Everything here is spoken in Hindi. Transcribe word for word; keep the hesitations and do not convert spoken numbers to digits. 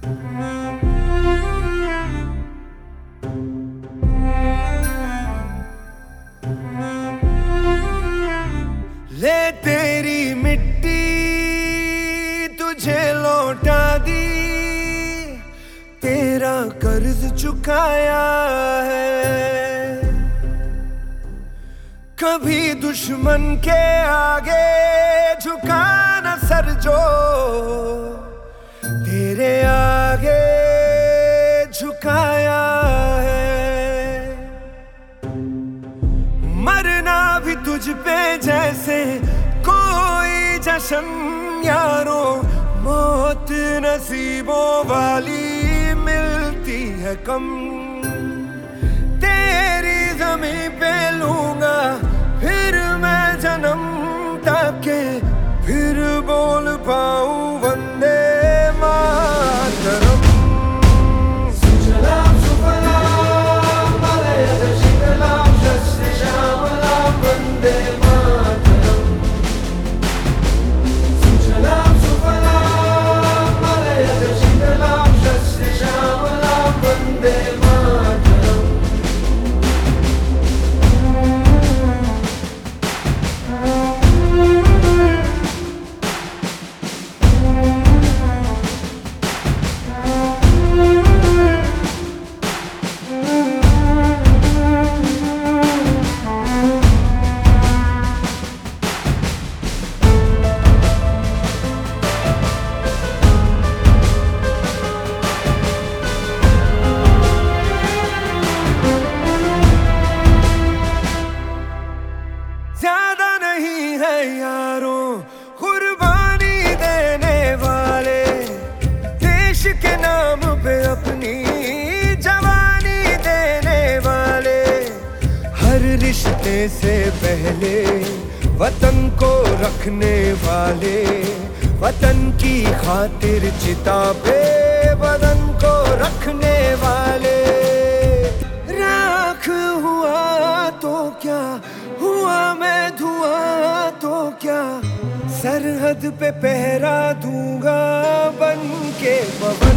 ले तेरी मिट्टी तुझे लौटा दी, तेरा कर्ज चुकाया है। कभी दुश्मन के आगे झुका न सर जो, तेरे आगे झुकाया है। मरना भी तुझ पे जैसे कोई जश्न यारो, मौत नसीबों वाली मिलती है कम। तेरी ज़मीं पे लूंगा फिर मैं जन्म, ताकि फिर बोल पाऊं वंदे मातरम। सुजलाम सुफलाम मलयज शीतलाम शस्य श्यामलाम वंदे मातरम। सुजलाम सुफलाम मलयज शीतलाम शस्य श्यामलाम वंदे मातरम। ज्यादा नहीं है यारों कुर्बानी देने वाले, देश के नाम पे अपनी जवानी देने वाले। हर रिश्ते से पहले वतन को रखने वाले, वतन की खातिर चिता पे बदन को रखने वाले। राख हुआ तो क्या हुआ, मैं धुआं तो क्या, सरहद पे पहरा दूंगा बन के।